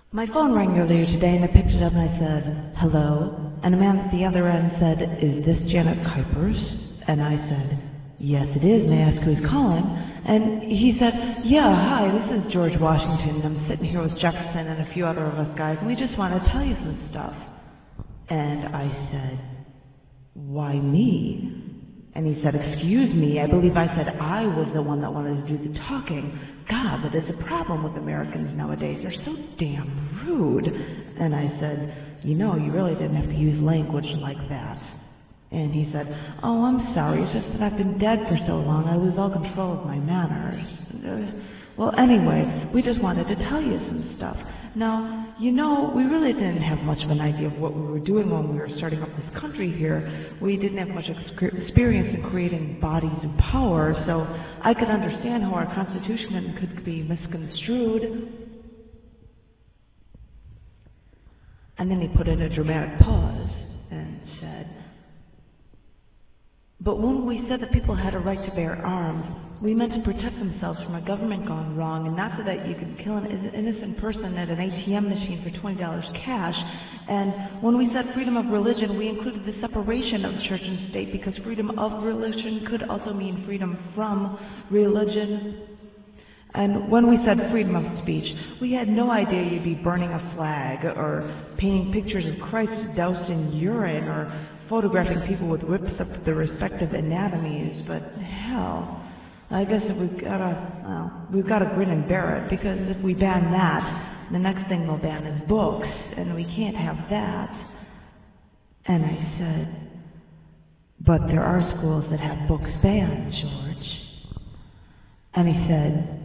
My phone rang earlier today and I picked it up and I said, hello? And a man at the other end said, is this Janet Kuipers? And I said, yes it is, may I ask who's calling? And he said, yeah, hi, this is George Washington. I'm sitting here with Jefferson and a few other of us guys and we just want to tell you some stuff. And I said, why me? And he said, excuse me, I believe I said I was the one that wanted to do the talking. God, that is a problem with Americans nowadays. They're so damn rude. And I said, you know, you really didn't have to use language like that. And he said, oh, I'm sorry, it's just that I've been dead for so long, I lose all control of my manners. Well, anyway, we just wanted to tell you some stuff. Now, you know, we really didn't have much of an idea of what we were doing when we were starting up this country here. We didn't have much experience in creating bodies of power, so I could understand how our Constitution could be misconstrued. And then he put in a dramatic pause and said, but when we said that people had a right to bear arms, we meant to protect themselves from a government gone wrong, and not so that you could kill an innocent person at an ATM machine for $20 cash. And when we said freedom of religion, we included the separation of church and state because freedom of religion could also mean freedom from religion. And when we said freedom of speech, we had no idea you'd be burning a flag or painting pictures of Christ doused in urine or photographing people with whips up their respective anatomies, but hell, I guess if we've got to grin and bear it, because if we ban that, the next thing they'll ban is books, and we can't have that. And I said, but there are schools that have books banned, George. And he said,